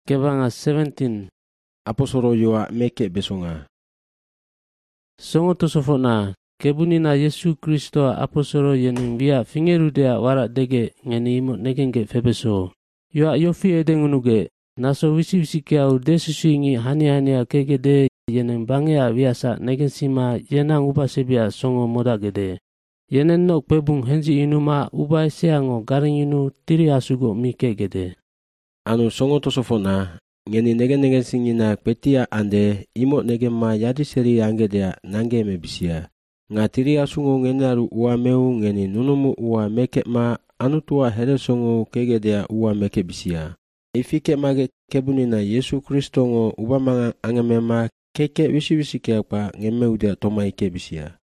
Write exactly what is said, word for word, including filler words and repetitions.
Kebanga seventeen. Aposoro yoa meke besonga. Songo tosofona kebunina Yesu Kristo aposoro yening via fingerudea wara dege ngeni imo negenge febeso. Yoa yofi edengunuge naso wisi wisi kiau desusuingi hani hania kegede yening bangea viasa negensima yenang uba sebia songo moda gede. Yenen nok pebung henzi inuma uba seango garing inu tiri asugo mike gede. Anu songo tosofona ngeni negen negen singina petia ande imo negen ma yadi seri angedea nange mebisia. Nga tiri asungo ngenaru uwa meu ngeni nunumu uwa meke ma anu tua hele songo kegedea uwa meke bisia. Ifike mage kebunina Yesu Kristo ngo ubamanga angemema keke wisi wisi keakpa ngeme udia toma ike bisia.